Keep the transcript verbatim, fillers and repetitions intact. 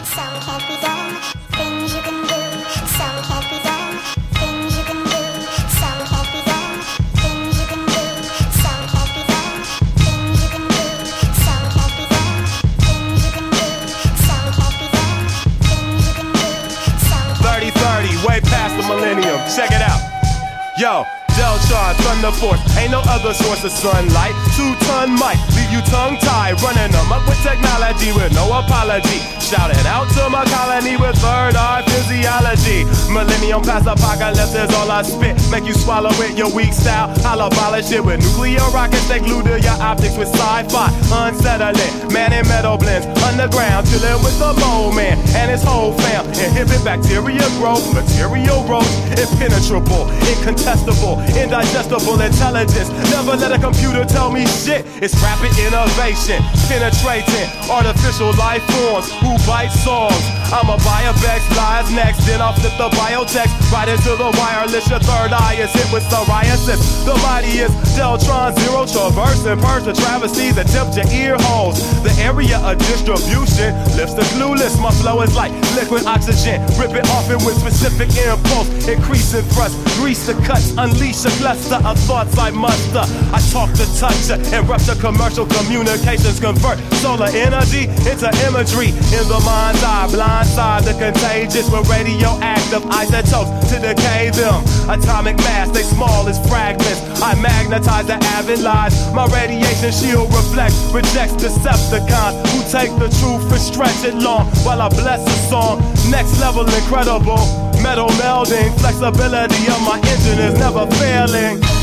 some can't be done. Things you can do, some can't be done. Things you can do, some can't be done. Things you can do, some can't be done. Things you can do, some can't be done. Things you can do, some can't be done. Things you can do, some can't be done. thirty thirty, way past the millennium. Check it out. Yo. Deltron, Thunder Force, ain't no other source of sunlight. Two-ton mic, leave you tongue-tied, running them up with technology with no apology. Shouting out to my colony with third eye physiology. Millennium past apocalypse is all I spit. Make you swallow it, your weak style. I'll abolish it with nuclear rockets. They glue to your optics with sci-fi. Unsettling, man in metal blends. Underground, chilling with the mole man and his whole fam. Inhibit bacteria growth, material growth. Impenetrable, incontestable, indigestible intelligence. Never let a computer tell me shit. It's rapid innovation, penetrating artificial life forms who bite songs. I'ma buy a Bex, lies next, then I'll flip the biotext right into the wireless. Your third eye is hit with psoriasis. The mightiest Deltron Zero, traversing Persia travesties that tempt your ear holes. The area of distribution lifts the clueless. My flow is like liquid oxygen, rip it off it with specific impulse, increasing thrust, grease the cuts, unleash a cluster of thoughts I muster. I talk to touch and rupture commercial communications, convert solar energy into imagery in the mind's eye, blindside the contagious with radioactive isotopes to decay them. Atomic mass, they small as fragments. I magnetize the avid lies. My radiation shield reflects, rejects Decepticons who take the truth and stretch it long while I bless the song. Next level incredible, metal melding, flexibility of my engine is never failing.